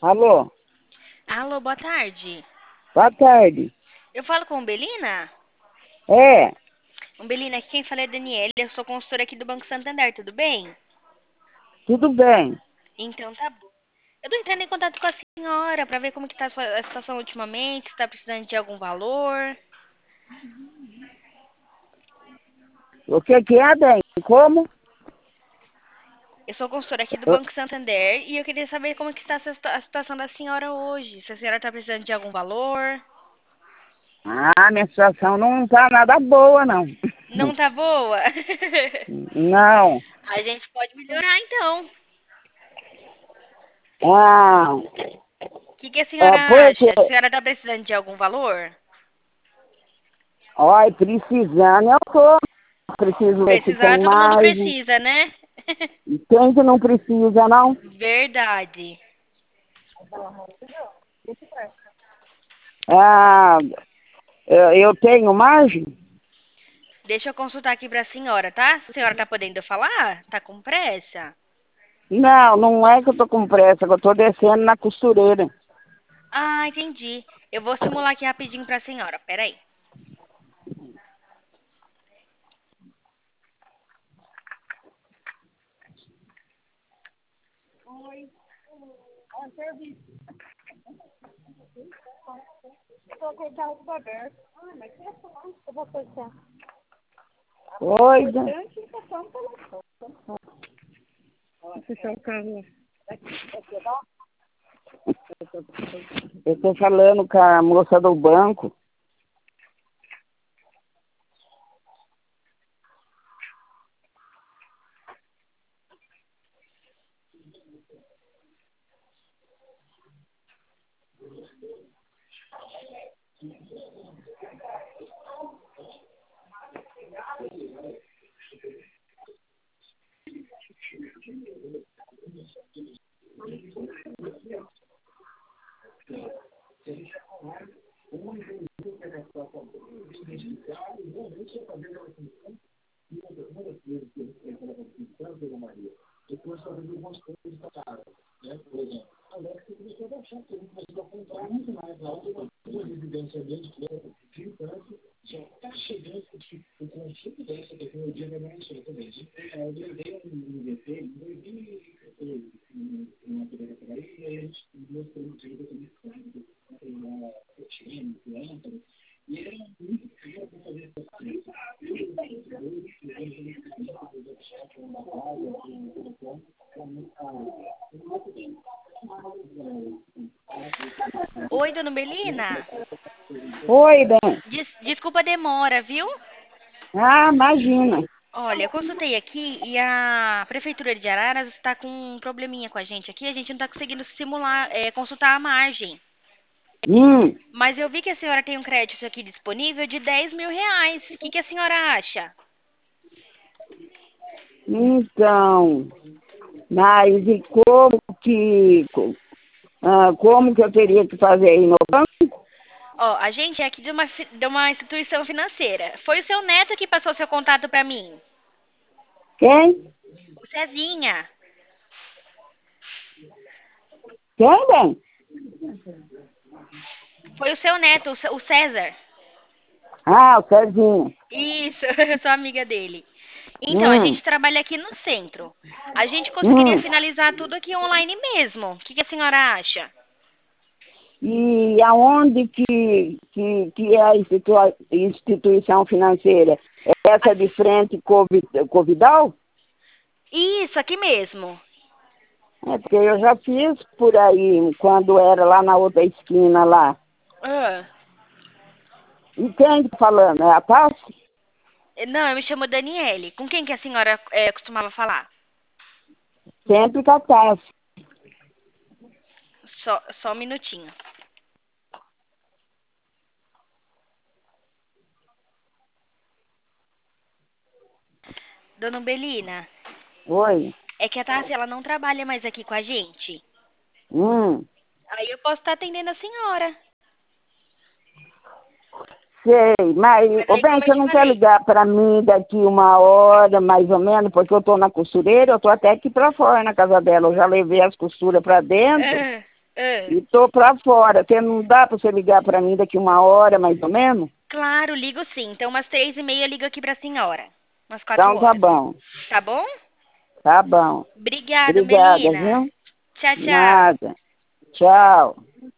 Alô? Alô, boa tarde. Boa tarde. Eu falo com Umbelina? É, Umbelina, aqui quem fala é Daniela, eu sou consultora aqui do Banco Santander, tudo bem? tudo bem. Então tá bom. Eu tô entrando em contato com a senhora pra ver como que tá a situação ultimamente, se tá precisando de algum valor. O que é, bem? Como? Eu sou consultora aqui do Eu- Banco Santander e eu queria saber como que está a situação da senhora hoje. Se a senhora tá precisando de algum valor. Minha situação não tá nada boa, não. Não tá boa? Não. A gente pode melhorar então. Ah, O que que a senhora porque, acha? A senhora tá precisando de algum valor? olha, precisando, eu tô. Preciso ver se tem Precisar, todo mundo mais. precisa, né? Quem que não precisa, não? Verdade. Ah, eu tenho margem? Deixa eu consultar aqui pra senhora, tá? A senhora tá podendo falar? Tá com pressa? Não, não é que eu tô com pressa, que eu tô descendo na costureira. Ah, entendi. Eu vou simular aqui rapidinho pra senhora. Peraí. Oi, eu tô falando com a moça do banco. Oi, dona Belina. Oi, bem. Desculpa a demora, viu? Imagina. Olha, eu consultei aqui e a Prefeitura de Araras está com um probleminha com a gente aqui. A gente não está conseguindo simular, consultar a margem. Hum, Mas eu vi que a senhora tem um crédito aqui disponível de R$ 10.000. O que que a senhora acha? então, mas e como que eu teria que fazer aí no banco? Ó, a gente é aqui de uma instituição financeira. Foi o seu neto que passou seu contato pra mim. Quem? O Cezinha. Quem, bem? Foi o seu neto, o César. O Cezinho. Isso, eu sou amiga dele. Então, a Hum, gente trabalha aqui no centro. A gente conseguiria hum. finalizar tudo aqui online mesmo. O que que a senhora acha? E aonde que é a instituição financeira? É essa de frente Covidal? Isso, aqui mesmo. É, porque eu já fiz por aí, quando era lá na outra esquina lá. Ah. E quem está falando? É a Tassi? Não, eu me chamo Daniele. Com quem que a senhora costumava falar? Sempre com a Tassi. Só um minutinho. Dona Belina, Oi. é que a Tassi, ela não trabalha mais aqui com a gente. Hum, Aí eu posso estar atendendo a senhora. sei, mas, Mas ô aí, bem, como eu você te não quer falei, ligar para mim daqui uma hora, mais ou menos, porque eu tô na costureira, eu tô até aqui para fora na casa dela. Eu já levei as costuras para dentro. Ah, E tô pra fora. Que não dá pra você ligar pra mim daqui 1 hora, mais ou menos? claro, ligo sim. Então, umas 3h30 eu ligo aqui pra senhora. Umas quatro Então tá horas. bom. Tá bom? Tá bom. Obrigada, Obrigada, Melina. viu? Tchau, tchau. Nada. Tchau.